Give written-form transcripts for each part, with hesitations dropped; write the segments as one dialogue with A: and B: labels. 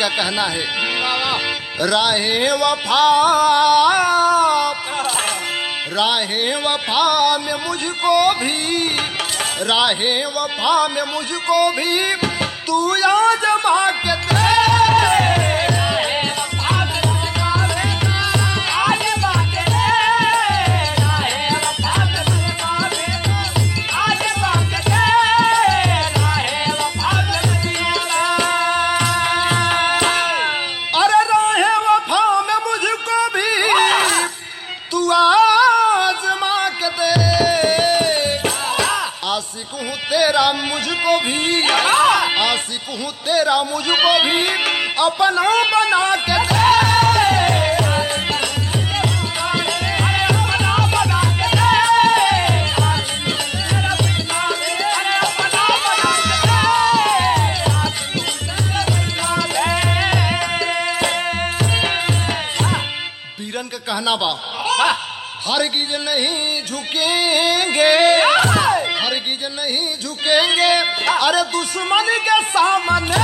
A: का कहना है, राहे वफा में मुझको भी, राहे वफा में मुझको भी तू आजमा के दे। आशिक हूँ तेरा मुझको भी, आशिक हूँ तेरा मुझको भी अपना बना के दे। बीरन का कहना बा, हरगिज नहीं झुकेंगे, हरगिज नहीं झुकेंगे अरे दुश्मन के सामने।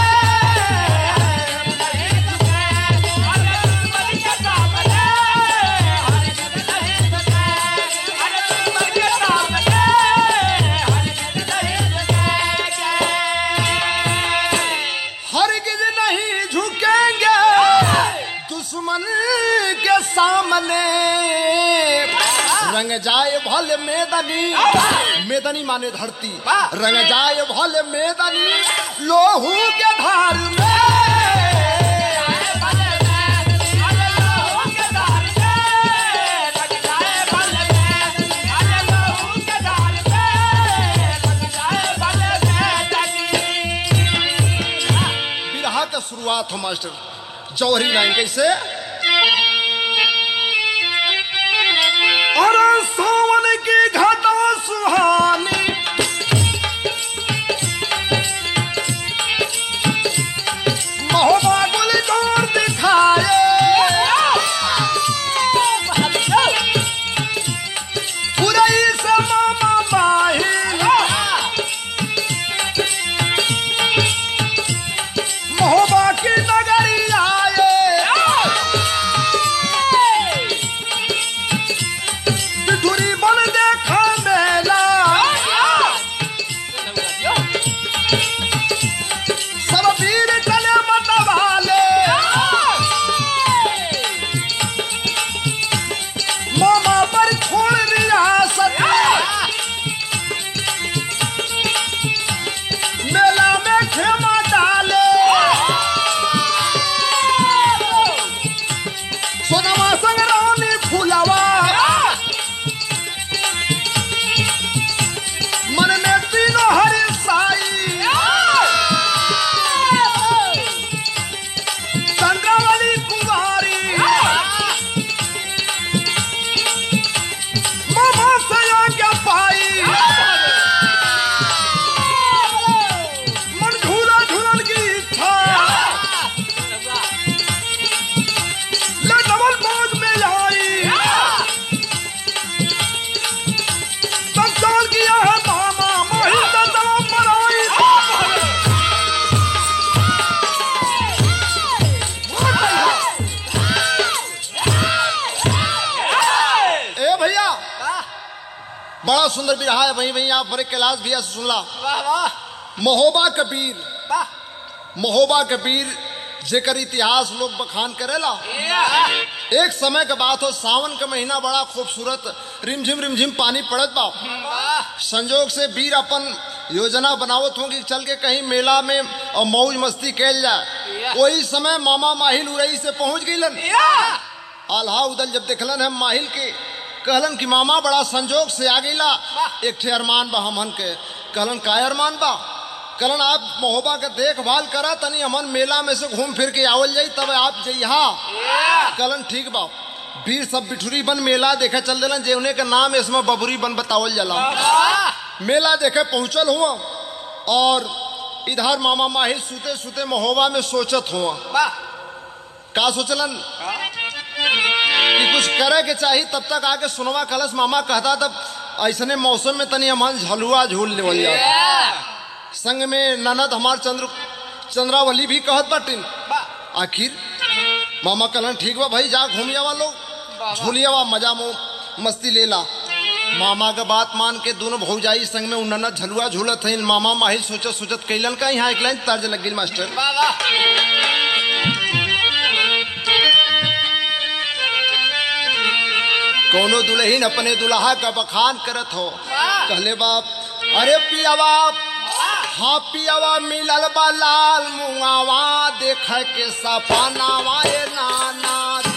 A: हरगिज नहीं झुकेंगे दुश्मन के सामने। रंग जाए भले मैदानी, मैदानी माने धरती, रंग जाए भले मैदानी लोहू के धार में। बिरहा का शुरुआत हो मास्टर जौहरी लाइन कैसे, और सावन की घटा सुहानी महोबा गुलजार दिखाए। पुरई से मामा माहिल महोबा की नगरी आए। बिठुरी बन देखा मेला, सब वीर चले मतवाले। मामा पर छोड़ रियासत, मेला में खेमा डाले। सोनमा संग रानी फूलवा, मन में तीनों हरि साई। चंद्रावली कुमारी मामा से आज्ञा पाई। मन झूला झूलन की इच्छा ले डबल मौज में आई। तब जान किया है मामा मोहित दवा पर आई। ए भैया बड़ा सुंदर बिरहा है, वहीं वहीं आप बड़े कैलाश भैया से सुन ला। महोबा कबीर, महोबा कबीर जेकर इतिहास लोग बखान करेला। एक समय के बात हो, सावन का महीना बड़ा खूबसूरत, रिमझिम पानी पड़त बा। संजोग से वीर अपन योजना बनावत होंगी चल के कहीं मेला में और मौज मस्ती कैल जाए। वही समय मामा माहिल उरई से पहुंच गईलन। आल्हा उदल जब देखलन है माहिल के, कहलन कि मामा बड़ा संजोग से आ गईला, एक ठे अरमान बा हमन के। कहलन का अरमान बा? कहलन आप महोबा के देखभाल करा, तनी हमन मेला में से घूम फिर के आवल जाई, तब आप जइहा। कहलन ठीक बा। वीर सब बिठुरी बन मेला देखे चल दिलन, जेवने के नाम इसमें बबुरी बन बतावल जाला। मेला देखे पहुंचल हुआ और इधर मामा माहिल सुते सुते महोबा में सोचत हुआ। का सोचलन कि कुछ करे के चाहिए। तब तक आके सुनवा कलश मामा कहता, तब ऐसने मौसम में तनी हमन झलुआ झूल लेवल जाए। संग में ननद हमार चंद्रावली भी कहत बाटिन आखिर मामा कहलन ठीक बा भाई, जा घूमिया वालो झूलिया मजा मस्ती ले ला। मामा का बात मान के दोनों भौजाई संग में उन्ना झलुआ झूलत है। मामा माहिल सोचत सोचत कैलन का यहाँ एक लाइन तर्ज लग गई मास्टर। कोनो दुल्हीन अपने दुल्हा का बखान करत हो, कहले बाप अरे पियावा, हाँ पियावा मिलल बा लाल मुंगावा, देख के सपनावा ये नाना दी।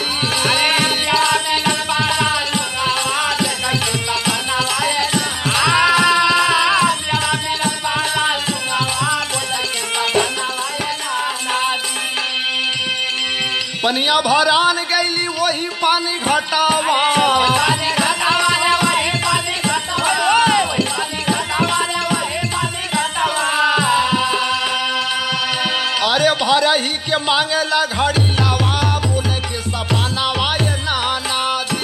A: पनिया भरान गईली वही पानी घटावा, अरे भरा ही के मांगेला घड़ी लावा, बोले के सपनावा ये नाना दी।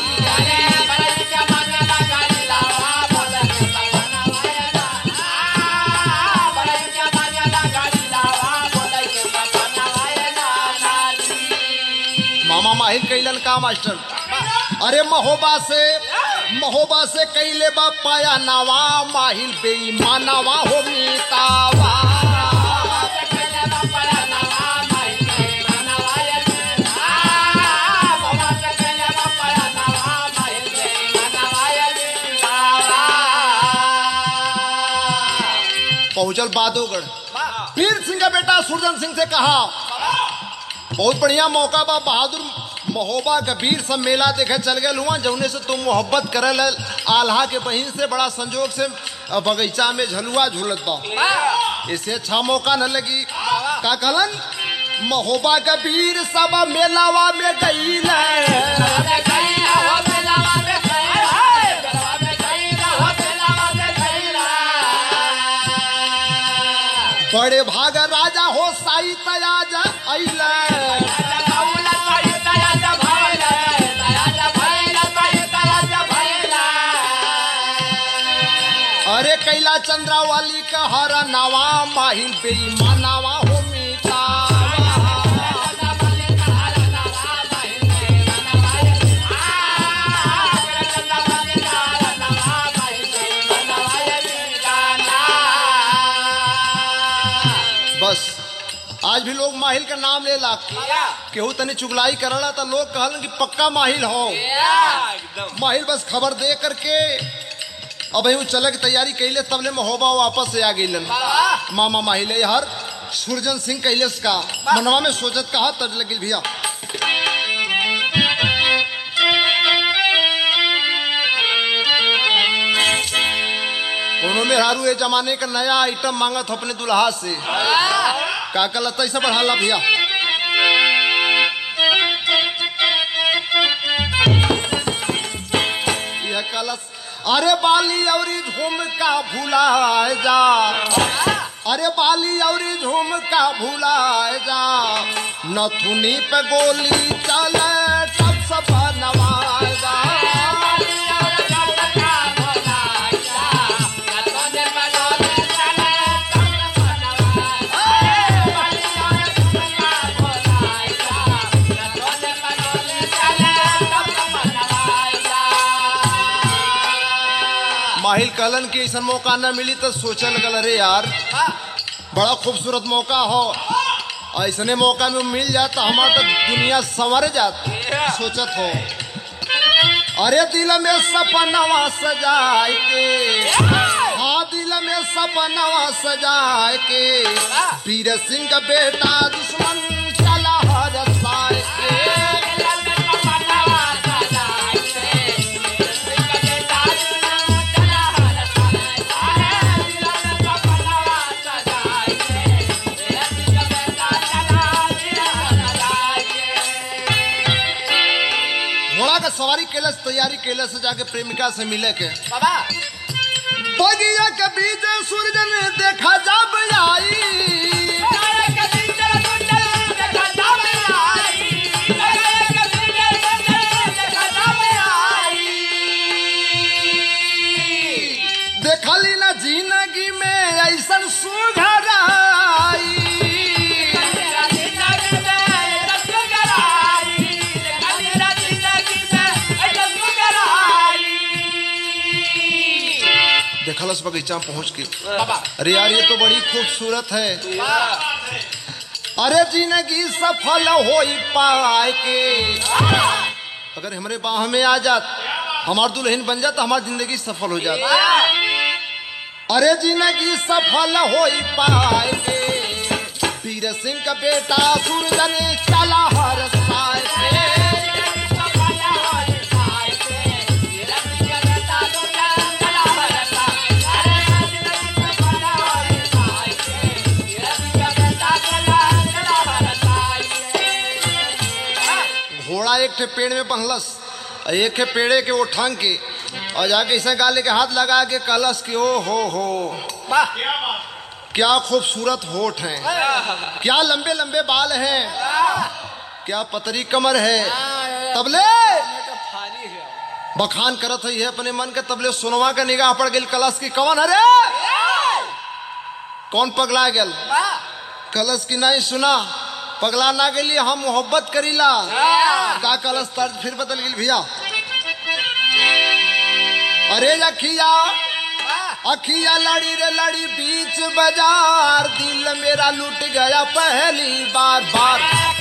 A: मामा माहिर कैलन का मास्टर, अरे महोबा से कैले बा पाया नवा, माहिर बेईमानवा हो मीतावा। पहुंचल बादोगढ़, वीर सिंह का बेटा सुरजन सिंह से कहा बहुत बढ़िया मौका बा, बहादुर महोबा का वीर सब मेला देखे चल गए हुआ, जौने से तुम मोहब्बत करल आल्हा के बहिन से बड़ा संजोग से बगीचा में झलुआ झूलत बा, इससे अच्छा मौका न लगी। का कहलन महोबा का वीर सब मेलावा में गईल, बड़े भाग राजा हो साई तयाज अइले, अरे कैला चंद्रावाली का हरा नवा, माहिल बेईमानवा हो मीतावा। बस आज भी लोग माहिल का नाम ले ला, केहू तनी चुगलाई करला तो लोग कहलन कि पक्का माहिल हो। माहिल बस खबर दे करके अब वो चले की तैयारी कैले, तबले महोबा वापस से आ गईलन। मामा माहिले यार सुरजन सिंह कैलेस का मनवा में सोचत कहा तज लगिल भैया। कोनो में हारू ये जमाने का नया आइटम मांगत हो अपने दुल्हा से, का लता ऐसा बढ़ाला भैया। यह कलश अरे बाली औरी झुमका भूला जा, अरे बाली औरी झुमका भूला जा, नथुनी पे गोली चले तब सब नवाजा। माहिल कहलन की ऐसा मौका न मिली तो सोचने लगल अरे यार बड़ा खूबसूरत मौका हो, ऐसने मौका में मिल जाता हमारा तो दुनिया संवर जाती। सोचत हो अरे दिल में सपनवा सजाए के, हाँ दिल में सपनवा सजाए के, वीर सिंह का बेटा दुश्मन चला हर साए के। सवारी केलस तैयारी केलस से जाके प्रेमिका से मिले के बगिया के बीच सूरजन देखा जब आई, देखली ना जिंदगी में ऐसा सुघराई, देखलस बगीचा में पहुंच के, अरे यार ये तो बड़ी खूबसूरत है, अरे जिंदगी सफल हो पाए के अगर हमारे बाह में आ जात, हमार दुल्हन बन जात, हमारी जिंदगी सफल हो जात। अरे जिंदगी सफल हो पाए के वीर सिंह का बेटा सुरजन चला हर साए से। घोड़ा एक ठे पेड़ में बंधलस, एक ठे पेड़े के वो ठांग के और जाके ऐसा गाले के हाथ लगा के कलश की ओ हो क्या खूबसूरत होठ हैं, क्या लंबे लंबे बाल हैं, क्या पतरी कमर है। तबले बखान करत है अपने मन के, तबले सुनवा का निगाह पड़ गई कलश की, कौन अरे कौन पगला गल। कलश की नहीं सुना, पगला ना गई, हम मोहब्बत करीला। का कलश तर्ज फिर बदल गई भैया। अरे अखिया अखिया लड़ी रे लड़ी बीच बाजार, दिल मेरा लूट गया पहली बार बार।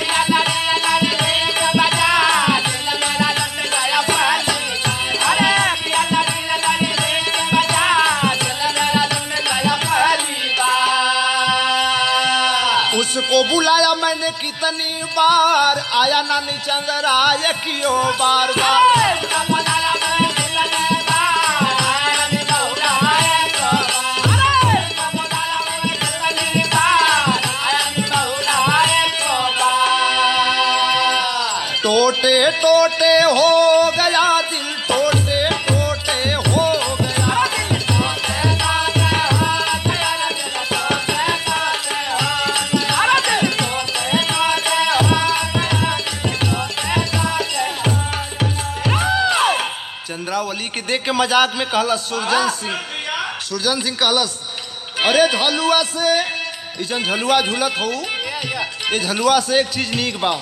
A: उसको बुलाया मैंने कितनी बार, आया ना निचंदर आया क्यों बार बार। टोटे टोटे हो गया दिल, टोटे टोटे हो गया। चंद्रावली के देख के मजाक में कहलस सुरजन सिंह कहलस, अरे झलुआ से इजन झलुआ झूलत हो, ये झलुआ से एक चीज नीक बा।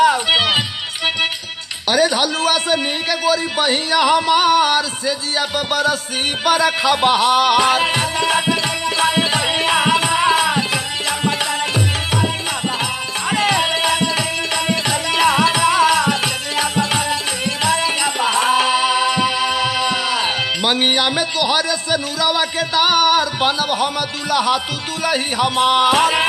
A: अरे झलुआ से नीक गोरी बहिया हमार, से जिया पे बरसी बरखा बहार। मंगिया में तोहरे से नूरावा के डार, बनब हम दुल्हा तू दुल्ही हमार।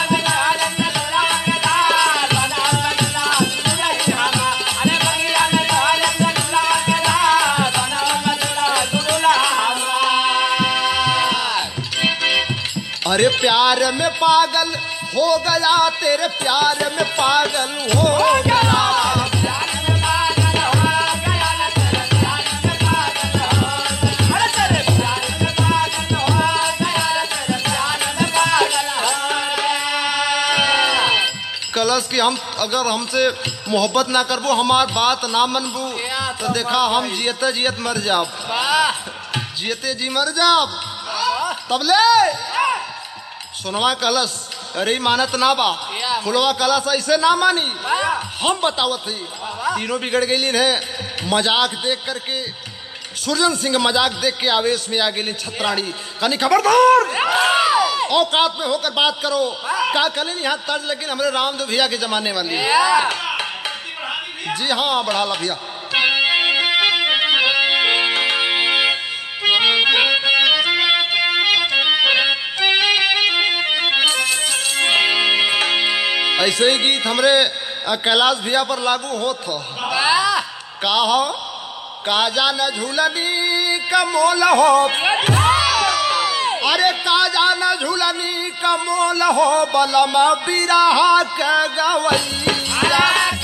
A: अरे प्यार में पागल हो गया, तेरे प्यार में पागल हो गया। कलश की हम अगर हमसे मोहब्बत ना करबो, हमार बात ना मनबू, तो देखा हम जियते जियत मर जाब, जियते जी मर जाब। तबले सुनवा कलश अरे मानत ना बा, फुलवा कलश ऐसे ना मानी, हम बतावत ही। तीनों बिगड़ गई है मजाक देख करके। सुरजन सिंह मजाक देख के आवेश में आ गई छत्राणी, कनी खबरदार औकात में होकर बात करो। का कले यहाँ तर्ज लगी हमारे रामदेव भैया के जमाने वाली। जी हाँ बढ़ा ला भैया। ऐसे ही गीत हमरे कैलाश भैया पर लागू होत हो। का हो काजा न झूलनी का मोल हो, अरे काजा न झूलनी का मोल हो, बलम बिरहा के गवैया।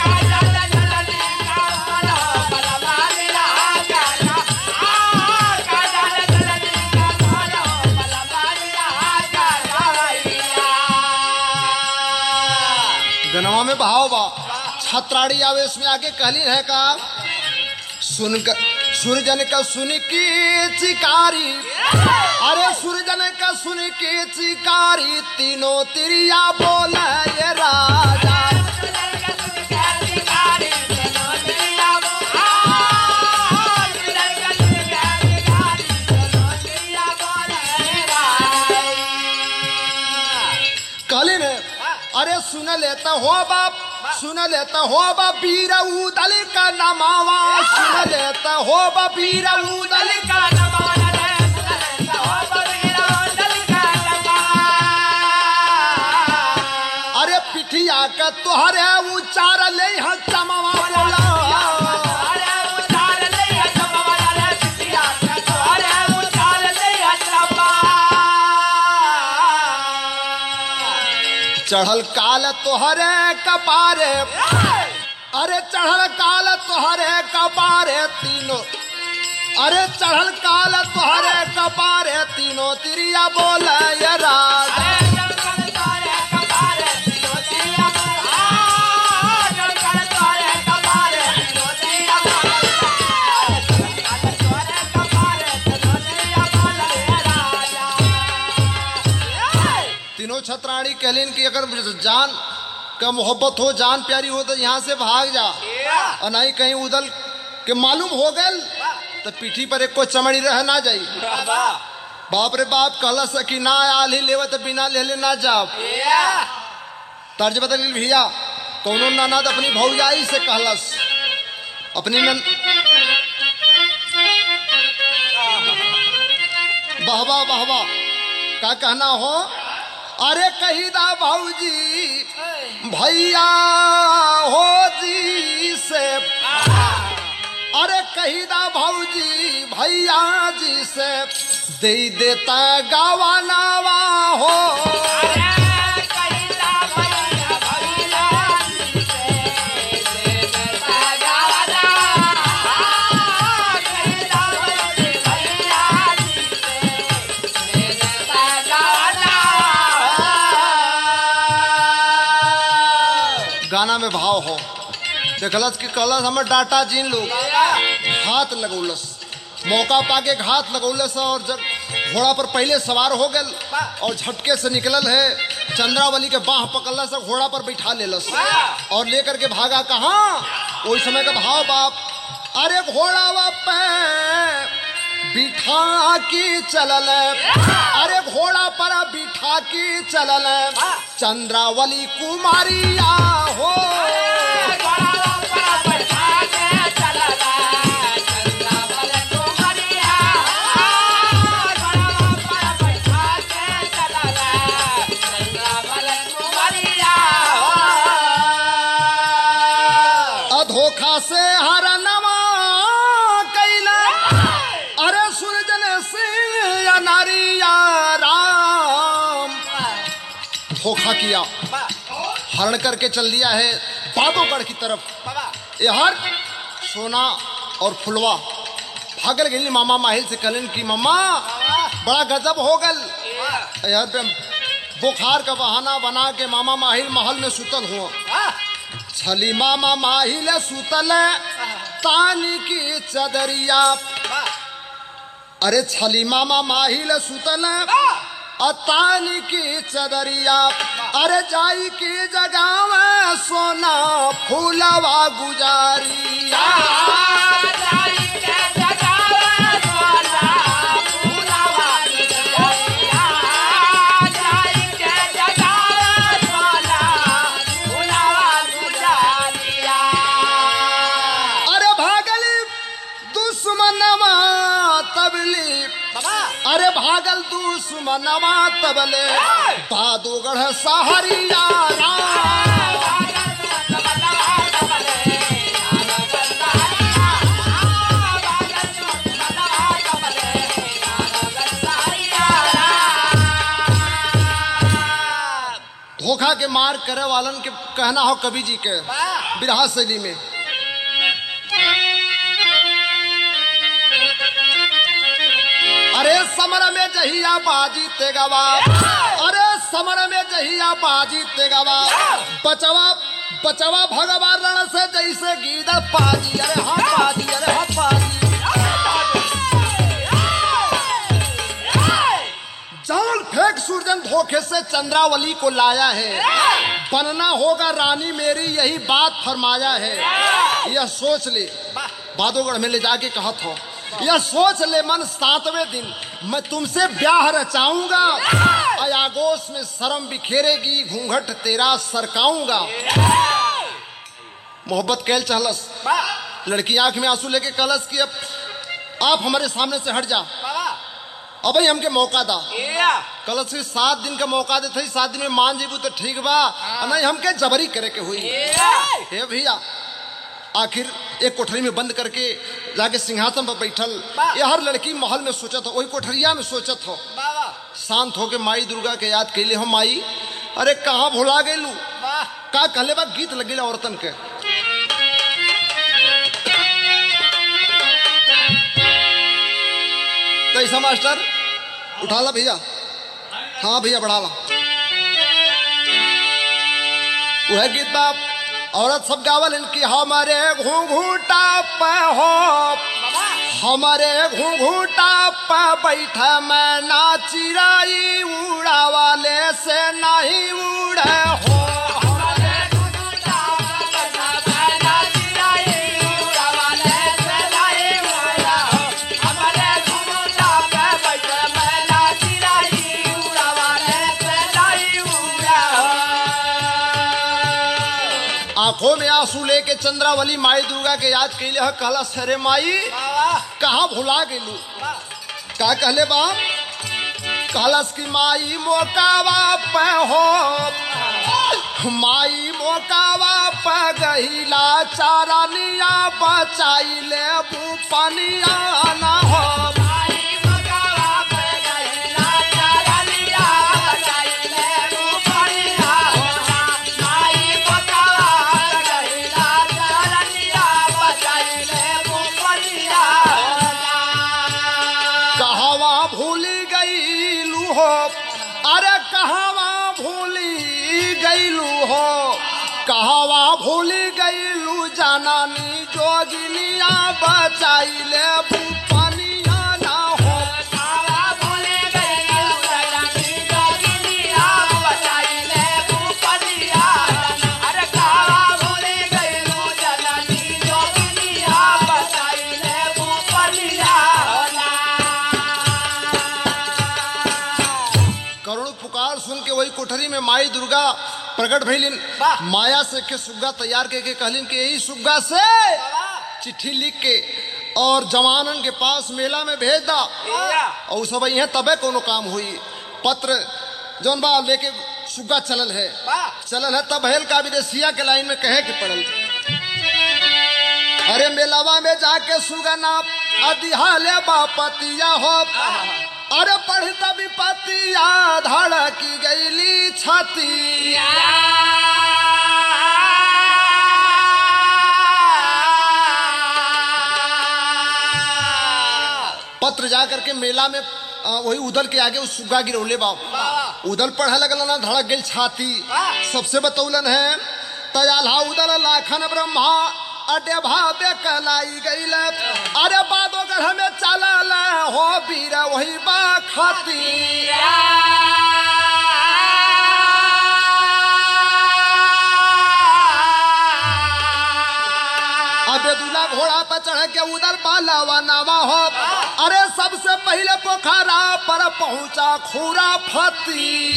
A: गनवा में भाव बा, छत्राड़ी आवेश में आके कहली है का, सुनकर सूरजन का सुन की चिकारी, अरे सूरजन का सुन की चिकारी, तीनों तिरिया बोले ये राजा। लेता हो बाप, सुन लेता हो बाप वीर उदल का नमावा, सुन लेता हो बाप वीर उदल का नमावा। अरे पिठिया का तोहरे उचार ले चमावा बोला, चढ़ल काल तोहरे कपारे, अरे चढ़ल काल तोहरे कपारे तीनों, अरे चढ़ल काल तोहरे कपारे तीनों तिरिया बोले ये राजा। तीनों छत्राणी कहलिन कि अगर जान का मोहब्बत हो, जान प्यारी हो तो यहाँ से भाग जा, और नहीं कहीं उदल के मालूम हो गल तो पीठी पर एक को चमड़ी रह ना जाई। बाप रे बाप कहला सकी ना आल ही लेवे तो बिना ले ना जाओ। तर्ज बदल गई भैया, कौनो ननद अपनी भौजाई से कहलस अपनी बहवा बहवा का कहना हो, अरे कहीदा भौजी भैया हो जी से, अरे कहीदा भौजी भैया जी से दे देता गवानावा हो। गाना में भाव हो, देखलस कि कहलस हमें डाटा जीन लोग हाथ लगौलस, मौका पाके हाथ लगौलस और जब घोड़ा पर पहले सवार हो गल और झटके से निकलल है, चंद्रावली के बाह पकड़लस और घोड़ा पर बैठा लेलस और लेकर के भागा कहाँ। वही समय का भाव बाप, अरे घोड़ा पे बिठा की चलल, अरे घोड़ा पर बिठा की चलल चंद्रावली कुमारिया हो। धोखा से हर नवा कैला, अरे सुरजन सिंह या नारिया राम, धोखा किया, हरण करके चल दिया है बादोगढ़ की तरफ। यहर सोना और फुलवा भागल गई मामा माहिल से कहलन की मामा बड़ा गजब हो गल। यार पे बुखार का बहाना बना के मामा माहिल महल में सुतल हुआ, छली मामा माहिल सुतल तानी की चदरिया, अरे छली मामा माहिल सुतल तानी की चदरिया, अरे जाई की जगह में सोना फूलवा गुजारिया। अरे भागल दुश्मनवा तबले बादोगढ़ सहारिया धोखा के मार करे वालन के कहना हो कवि जी के बिरहा शैली में। अरे समर में जहिया बाजी ते गवा, अरे समर में जहिया बाजी ते गवा, बचवा बचवा भगवा रण से जैसे गीदड़ पाजी, अरे हाँ पाजी, अरे हाँ पाजी। जान फेंक सूरजन धोखे से चंद्रावली को लाया है, बनना होगा रानी मेरी यही बात फरमाया है। यह सोच ले बादोगढ़ में ले जाके कहत हो, यह सोच ले मन 7वें दिन मैं तुमसे ब्याह रचाऊंगा, आगोश में शर्म बिखेरेगी, घूंघट तेरा सरकाऊंगा। मोहब्बत कैल चहलस, लड़की आंख में आंसू लेके कलस की अब आप हमारे सामने से हट जा, अब हमके मौका दा। कलस से 7 दिन का मौका दे थे, 7 दिन में मान जीबू तो ठीक बा, नहीं हमके जबरी करे के हुई। हे भैया आखिर एक कोठरी में बंद करके जाके सिंहासन पर बैठल, ये हर लड़की महल में सोचत हो, वही कोठरिया में सोचत हो, शांत होके माई दुर्गा के याद कैले हो। माई अरे कहाँ भुला गयलू, का कहले बा गीत लगे औरतन के। कैसा मास्टर उठा ला भैया, हाँ भैया बढ़ा ला। वह गीत बाप औरत सब गावल इनकी, हमारे घूंघूटा पे हो, हमारे घूंघूटा पे बैठा मैं ना चिराई, उड़ा वाले से नहीं उड़े हो। आंखों में आंसू लेके चंद्रावली माई दुर्गा के याद कैले ह, कहला सरे माई कहाँ भुला गेलू, का कहले बाप, कहलस की माई मोकावा पे हो, माई मोकावा पे गहिला चारानिया, बचाई ले पनिया ना हो। अरे कहवा भूली गईलू हो, कहवा भूली गईलू जानानी जोगिनिया, बचाई ले पनिया ना हो। कहवा भूली गईलू जानानी जोगिनिया, बचाई ले पनिया, अरे कहवा भूली गईलू जानानी जोगिनिया, बचाई ले पनिया। करुण पुकार सुन के वही कोठरी में माई दुर्गा प्रकट भइलिन, माया से के सुग्गा तैयार करके कहलिन कि यही सुग्गा से चिट्ठी लिख के और जवानन के पास मेला में भेज दा, और सब यहाँ तबे कोनो काम हुई। पत्र जौन बा लेके सुग्गा चलल है, तब हेल का विदेशिया के लाइन में कहे के पड़ल, अरे मेलावा में जाके सुगना अधिहाले बापतिया हो, अरे पढ़ता भी पतिया धड़की गईली छाती, पत्र जा करके मेला में वही उदल के आगे उस सुग्गा गिरौले बाप, उदल पढ़े लगल ना धड़क गई छाती। सबसे बतौलन है तयाला उदल लाखन ब्रह्मा, अडे भावे कहलाई गई, अरे बादो गढ़ में चला हो बीर वही बाखती, अबे दूल्हा घोड़ा पर चढ़ के उधर पालावा नावा हो, अरे सबसे पहले पोखरा पर पहुंचा खूरा फती,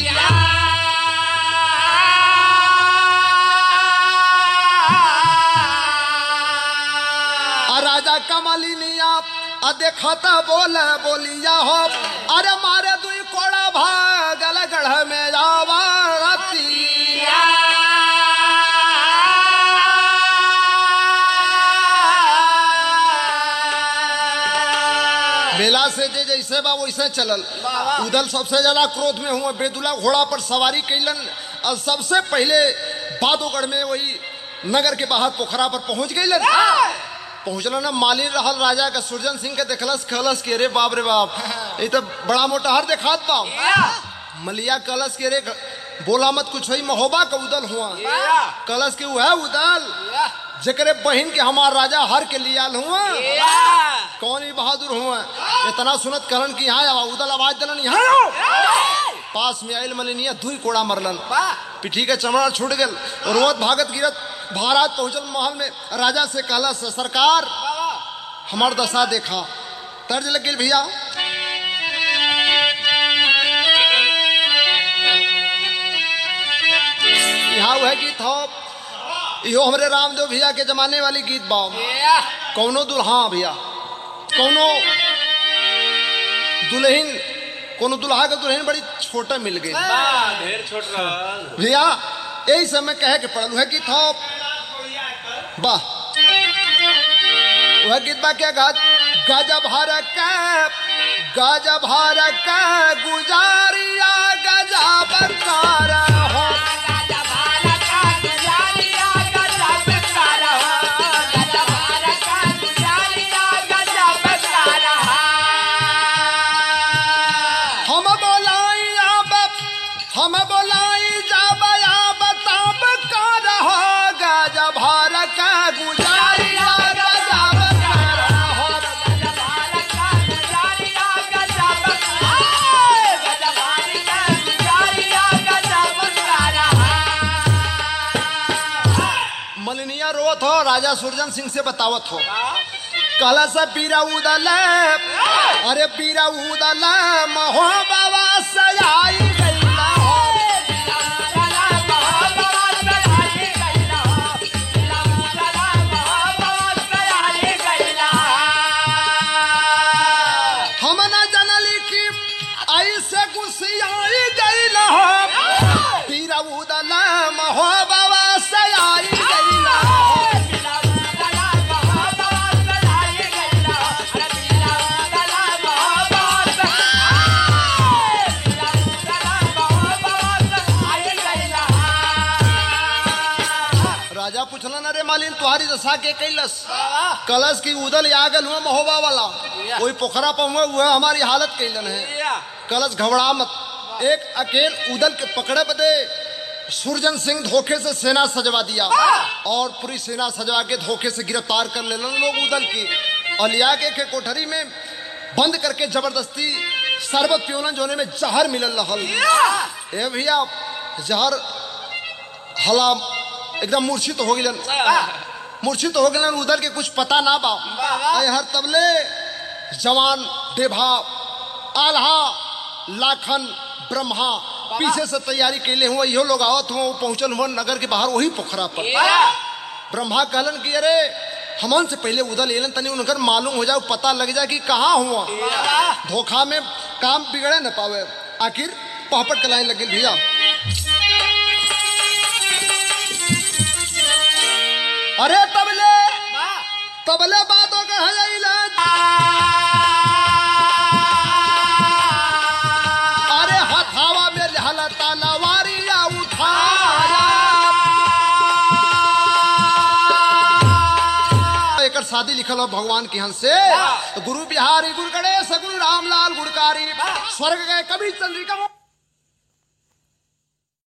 A: राजा कमलिनिया देखता बोले बोलिया हो, अरे मारे दुई कोड़ा भागल गढ़ में जावा रतिया, बेला से जे जैसे बा वैसे चलल। उदल सबसे ज्यादा क्रोध में हुआ, बेदुला घोड़ा पर सवारी कैलन और सबसे पहले बादोगढ़ में वही नगर के बाहर पोखरा पर पहुंच गईलन। पहुंचल ना मालिन रहल राजा का सुरजन सिंह के देखलस, कहलस के रे बाप रे बाप, ये तो बड़ा मोटा हर देखात बा। मलिया कहलस के रे बोला मत कुछ हुई, महोबा का उदल हुआ। कहलस के वह उदल जकरे बहन के हमार राजा हर के लियाल हुआ, कौन ही बहादुर हुआ। इतना सुनत करन की यहाँ आवा, उदल आवाज दलन यहाँ पास में आयल मलिनिया दुई कोड़ा मरलन, पिठी के चमड़ा छूट गल और रोत भागत गिरत भारत पहुंचल महल में। राजा से कहला से सरकार हमार दशा देखा, तर्ज लग गई भैया। यहाँ वह गीत हो यो हमारे रामदेव भैया के जमाने वाली गीत बाओ कौनो दुल्हा भैया कौनो दुल्हन कोनो दुल्हा के दुल्हन बड़ी छोटा मिल गई
B: ढेर छोट
A: भैया यही समय कहे के पड़ल है कि था वाह वह गीत बा क्या गजब भर का गुजारिया गजब कर हो हम बोलाई जब बताब कर हो गजब भर का गुजारिया गजब कर हो मलिनिया रोत हो राजा सुरजन सिंह से बतावत हो कहला सा पीरा उदल अरे पीरा उदल महो बाबा सयाई गईला हो हम न जनली की ऐसे गुस्सियाई गईला हो पीरा उदल महो बाबा सयाई गईला हो राजा पूछलन अरे मालिन तुम्हारी दशा के कैलस कलश की उदल आगल हुआ महोबा वाला वही पोखरा पर हुआ वह हमारी हालत कैलन है कलश घबरा मत एक अकेल उदल के पकड़े बदे सुरजन सिंह धोखे से सेना सजवा दिया और पूरी सेना सजवा के धोखे से गिरफ्तार कर लेलन लोग उदल की और लिया के कोठरी में बंद करके जबरदस्ती शरबत पियोलन जोने में जहर मिलल रहल ए भैया जहर हला एकदम मूर्छित हो गिलन उधर के कुछ पता ना बा हर तबले जवान देभा आल्हा लाखन ब्रह्मा पीछे से तैयारी कैले हुआ इहो लोग आवत हुआ पहुंचल हुआ नगर के बाहर वही पोखरा पर ब्रह्मा कहलन कि अरे हमन से पहले उधर एलन तनी उनकर मालूम हो जाए पता लग जाए कि कहाँ हुआ धोखा में काम बिगड़े न पावे आखिर पहपट कलाए लगे भैया अरे तबले बातों का है इलाज अरे हथावा में लहलता लवारिया उठाया एक शादी लिखल हो भगवान की हंस से गुरु बिहारी गुरु गणेश गुरु रामलाल गुड़कारी स्वर्ग गए कभी चंद्रिका